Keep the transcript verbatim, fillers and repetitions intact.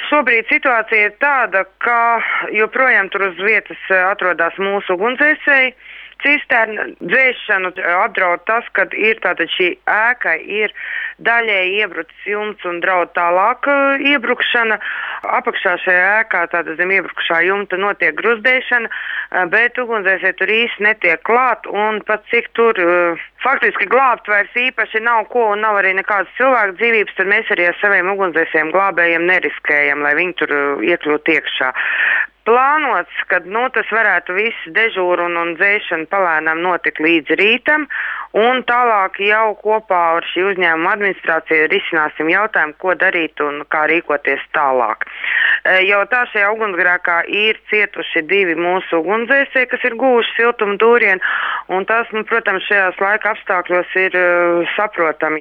Šobrīd situācija ir tāda, ka joprojām tur uz vietas atrodas mūsu ugunsdzēsēji. Cisterna dzēšanu apdraud tas, ka ir tātad šī ēka ir daļēji iebrucis jumts un draud tālāk iebrukšana. Apakšā šajā ēkā tātad zem iebrukušā jumta notiek gruzdēšana, bet ugunsdzēsēji tur īsti netiek klāt un pat cik tur faktiski glābt vairs īpaši nav ko un nav arī nekādas cilvēku dzīvības, tad mēs arī ar saviem ugunsdzēsējiem glābējiem neriskējam, lai viņi tur iekļūtu iekšā. Plānots, ka nu, tas varētu viss dežūru un, un dzēšana palēnām notikt līdz rītam, un tālāk jau kopā ar šī uzņēmuma administrāciju risināsim jautājumu, ko darīt un kā rīkoties tālāk. Jau tā šajā ugunsgrēkā ir cietuši divi mūsu ugunsdzēsēji, kas ir guvuši siltumu dūrienu, un tas, nu, protams, šajās laika apstākļos ir uh, saprotami.